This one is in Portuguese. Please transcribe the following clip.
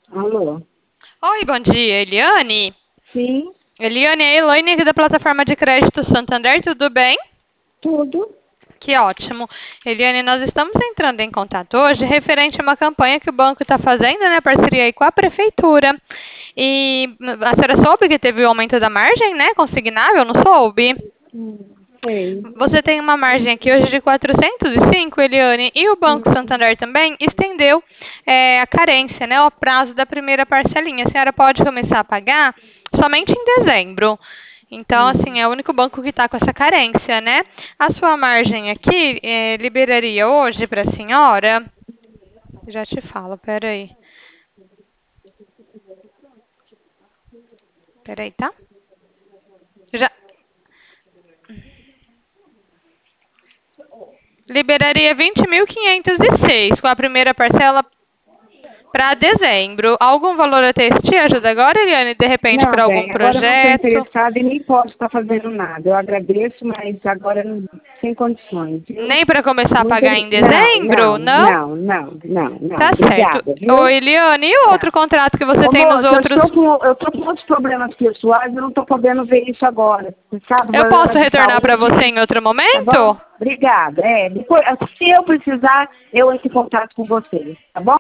Alô? Oi, bom dia, Eliane. Sim, Eliane, é a Elaine aqui da plataforma de crédito Santander, tudo bem? tudo. Que ótimo. Eliane, nós estamos entrando em contato hoje referente a uma campanha que o banco está fazendo, né, parceria aí com a prefeitura. E a senhora soube que teve o aumento da margem, né, consignável, não soube? Sei. Você tem uma margem aqui hoje de 405, Eliane, e o Banco Hum, Santander também estendeu a carência, né, o prazo da primeira parcelinha. A senhora pode começar a pagar somente em dezembro. Então, assim, hum. é o único banco que está com essa carência, né? A sua margem aqui liberaria hoje para a senhora? Já te falo, peraí. Peraí, tá? Já liberaria 20.506 com a primeira parcela para dezembro. Algum valor até esse te ajuda agora, Eliane? De repente, Não, para algum bem, agora eu não estou projeto? interessada e nem posso estar fazendo nada. Eu agradeço, mas agora sem condições, viu? Nem para começar a Muito, pagar em não, dezembro? não, Não? não, não, não, não. Tá certo. Obrigada, viu? Oi, Eliane, e o outro Tá. contrato que você Ô, tem nos moço, outros? eu estou com outros problemas pessoais, eu não estou podendo ver isso agora. Sabe, Eu posso problema de retornar para você saúde, em outro tá bom? momento? Obrigada. Depois, se eu precisar, eu entro em contato com você, tá bom?